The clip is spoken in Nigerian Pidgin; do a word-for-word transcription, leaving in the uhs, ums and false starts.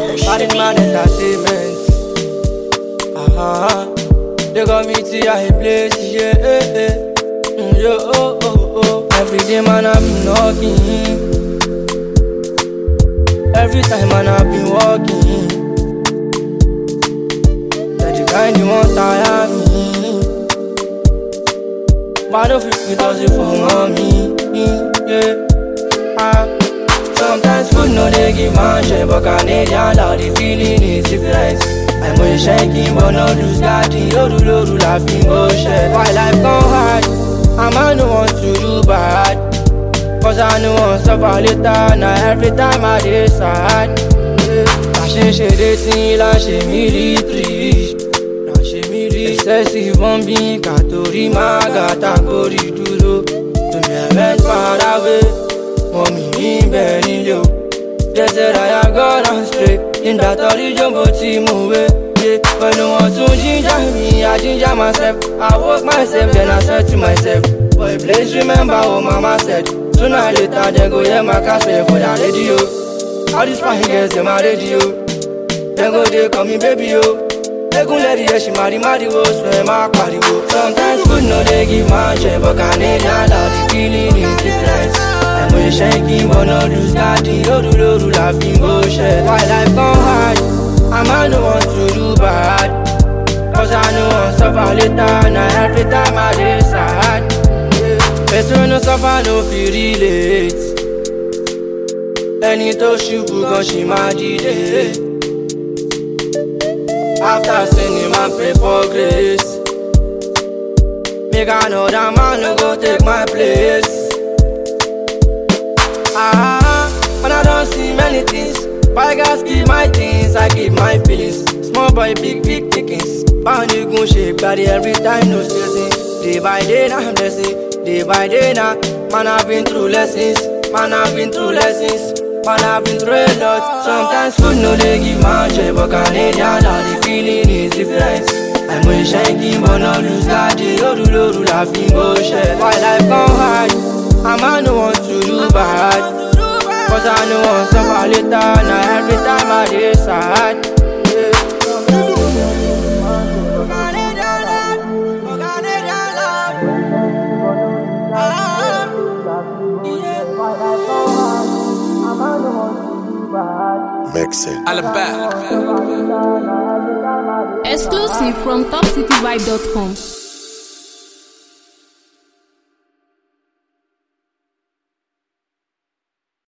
Bad man entertainment. Uh-huh. They got me to a place, yeah, eh, eh. Mm, yo, oh, oh, oh. Every day, man, I've been knocking. Every time, man, I've been walking. That the kind you want tire me. But I don't feel it does it for mommy, yeah. Ah. Sometimes food no they give man share, but Canadian love the feeling is different. I'm always shaking, but no lose daddy. Oh, do do do laughing, oh shit. Why life gone hard? I'm I no want to do bad, cause I know want suffer later. Now every time I decide, I should share this thing, I should me retreat. I should me retreat. Excessive on being Katori Magata Gori Duro. To me I went far away. Mommy in Benilio. They said I have gone astray. In that origin but team away. Yeah, but no one to ginger me, I ginger myself. I woke myself, then I said to myself, boy please remember what mama said. Sooner or later they go hear my cassette for that radio. All these fine girls in my radio. Then go they call me baby yo. They gon' let it, she marry marry wo. Swear my party wo. Sometimes food no they give my share, but Canadian love the feeling is different. I'm always shaking, but no lose daddy. Oh, do do do laughing, oh shit. Why life gone hard? I'm I no want to do bad, cause I know I suffer later. Now every time I decide, person no suffer no feel relate. Any to shubu gon she ma delay. After sinning man pray for grace. Make another man no go take my place. Ah, and I don't see many things. Why guys keep my things, I keep my feelings. Small boy, big, big pickings. Bound you gon' shake body every time, no stressing. Day by day, now I'm blessing. Day by day, now. Man, I've been through lessons. Man, I've been through lessons. Man, I've been through a lot. Sometimes food no they give man share, but Canadian love the feeling is different. I'm always shaking, but no lose daddy. Oh, do do do laughing, oh shit. Why life gone hard? I'm I no want to do bad, cause I know I'm suffer later. Now every time I decide, Mixing. Alabama. Exclusive from top city vibe dot com.